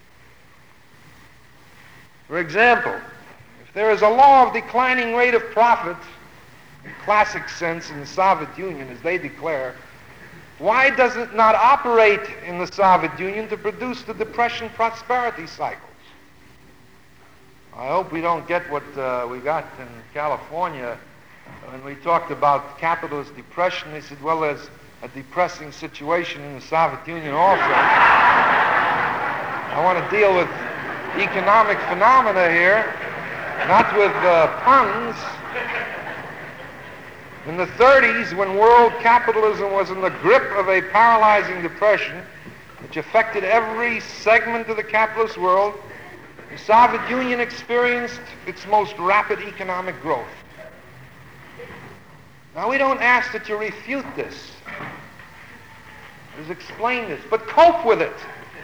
For example, if there is a law of declining rate of profit, in classic sense in the Soviet Union, as they declare, why does it not operate in the Soviet Union to produce the depression prosperity cycles? I hope we don't get what uh, we got in California when we talked about capitalist depression. They said, well, there's a depressing situation in the Soviet Union also. I want to deal with economic phenomena here, not with uh, puns. In the thirties, when world capitalism was in the grip of a paralyzing depression, which affected every segment of the capitalist world, the Soviet Union experienced its most rapid economic growth. Now, we don't ask that you refute this. Just explain this, but cope with it.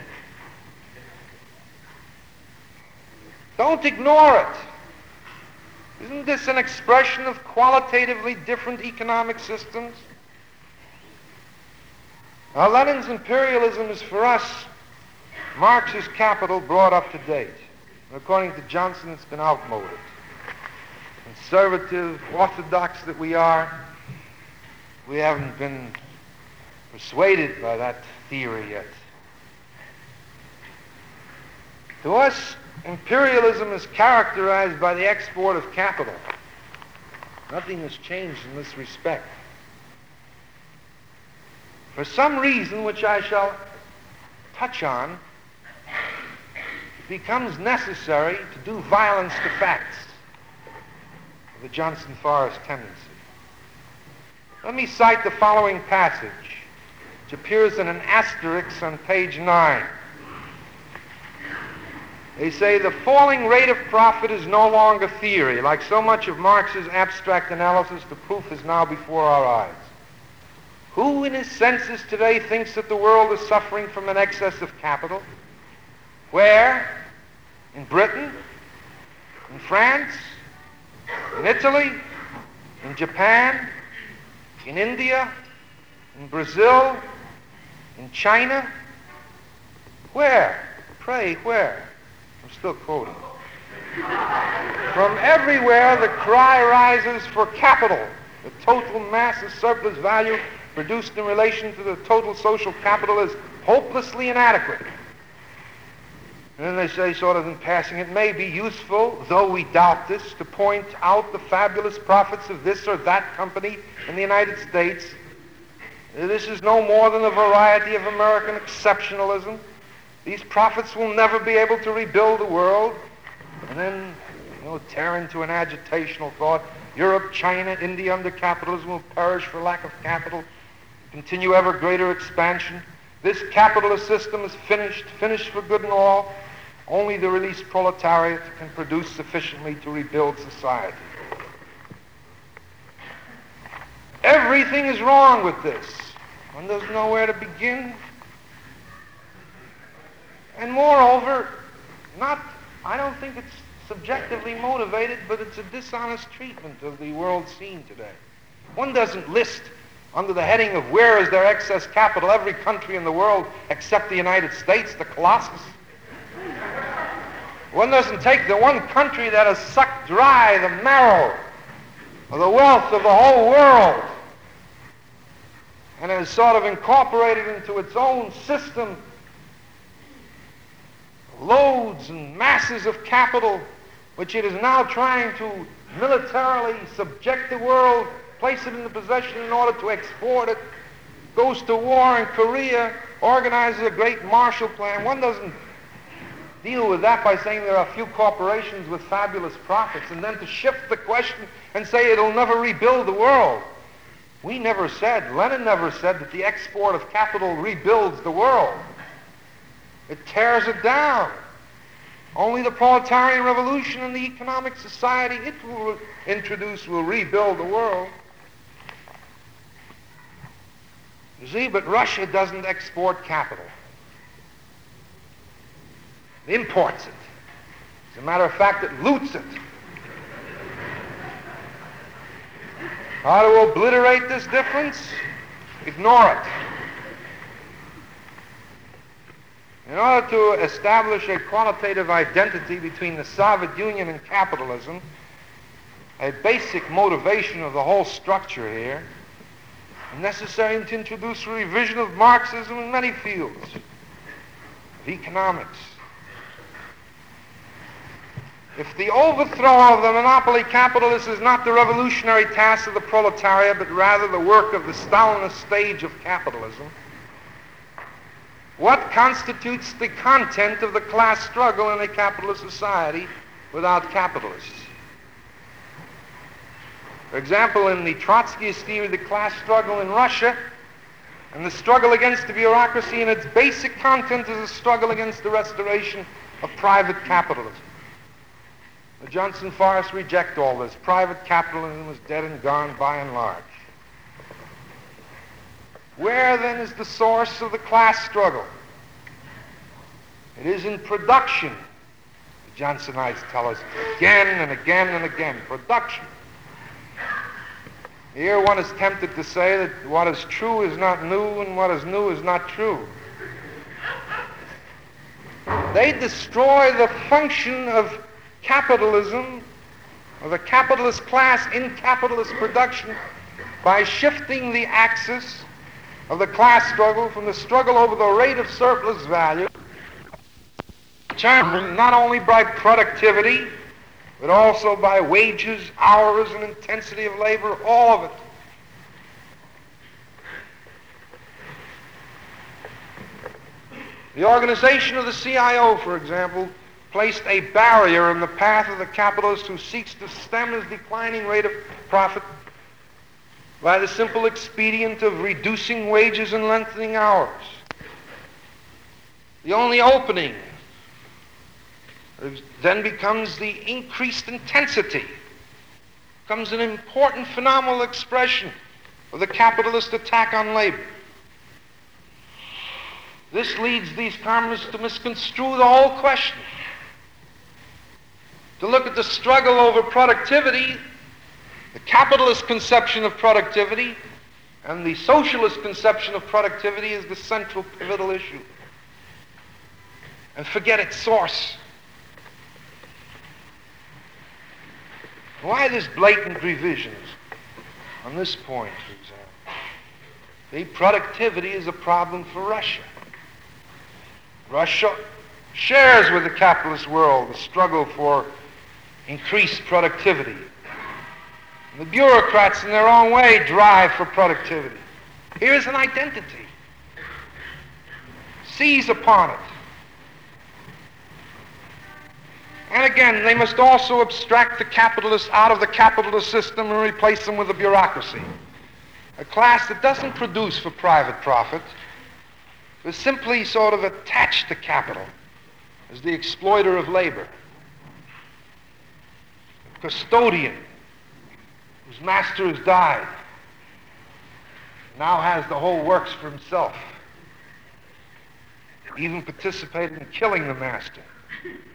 Don't ignore it. Isn't this an expression of qualitatively different economic systems? Now, Lenin's imperialism is for us Marx's capital brought up to date. According to Johnson, it's been outmoded. Conservative, orthodox that we are, we haven't been persuaded by that theory yet. To us, imperialism is characterized by the export of capital. Nothing has changed in this respect. For some reason, which I shall touch on, it becomes necessary to do violence to facts, the Johnson Forrest tendency. Let me cite the following passage, which appears in an asterisk on page nine. They say the falling rate of profit is no longer theory. Like so much of Marx's abstract analysis, the proof is now before our eyes. Who in his senses today thinks that the world is suffering from an excess of capital? Where? In Britain? In France? In Italy? In Japan? In India? In Brazil? In China? Where? Pray, where? I'm still quoting. From everywhere the cry rises for capital. The total mass of surplus value produced in relation to the total social capital is hopelessly inadequate. And then they say, sort of in passing, it may be useful, though we doubt this, to point out the fabulous profits of this or that company in the United States. This is no more than a variety of American exceptionalism. These profits will never be able to rebuild the world. And then, you know, tear into an agitational thought. Europe, China, India under capitalism will perish for lack of capital, continue ever greater expansion. This capitalist system is finished, finished for good and all. Only the released proletariat can produce sufficiently to rebuild society. Everything is wrong with this. One doesn't know where to begin. And moreover, not, I don't think it's subjectively motivated, but it's a dishonest treatment of the world scene today. One doesn't list under the heading of where is there excess capital every country in the world except the United States, the colossus. One doesn't take the one country that has sucked dry the marrow of the wealth of the whole world and has sort of incorporated into its own system loads and masses of capital which it is now trying to militarily subject the world, place it into possession in order to export it, goes to war in Korea, organizes a great Marshall Plan. One doesn't deal with that by saying there are a few corporations with fabulous profits and then to shift the question and say it'll never rebuild the world. We never said, Lenin never said that the export of capital rebuilds the world. It tears it down. Only the proletarian revolution and the economic society it will introduce will rebuild the world. You see, but Russia doesn't export capital. It imports it. As a matter of fact, it loots it. How to obliterate this difference? Ignore it. In order to establish a qualitative identity between the Soviet Union and capitalism, a basic motivation of the whole structure here, is necessary to introduce a revision of Marxism in many fields of economics. If the overthrow of the monopoly capitalist is not the revolutionary task of the proletariat, but rather the work of the Stalinist stage of capitalism, what constitutes the content of the class struggle in a capitalist society without capitalists? For example, in the Trotskyist theory, the class struggle in Russia and the struggle against the bureaucracy in its basic content is a struggle against the restoration of private capitalism. The Johnson Forest reject all this. Private capitalism is dead and gone by and large. Where then is the source of the class struggle? It is in production. The Johnsonites tell us again and again and again. Production. Here one is tempted to say that what is true is not new and what is new is not true. They destroy the function of capitalism, or the capitalist class in capitalist production, by shifting the axis of the class struggle from the struggle over the rate of surplus value, determined not only by productivity, but also by wages, hours, and intensity of labor, all of it. The organization of the C I O, for example, placed a barrier in the path of the capitalist who seeks to stem his declining rate of profit by the simple expedient of reducing wages and lengthening hours. The only opening then becomes the increased intensity, becomes an important phenomenal expression of the capitalist attack on labor. This leads these communists to misconstrue the whole question, to look at the struggle over productivity, the capitalist conception of productivity, and the socialist conception of productivity as the central pivotal issue, and forget its source. Why this blatant revisions on this point, for example? The productivity is a problem for Russia. Russia shares with the capitalist world the struggle for increased productivity. And the bureaucrats in their own way drive for productivity. Here's an identity. Seize upon it. And again, they must also abstract the capitalists out of the capitalist system and replace them with a bureaucracy. A class that doesn't produce for private profit, but simply sort of attached to capital as the exploiter of labor, a custodian whose master has died, now has the whole works for himself, even participated in killing the master.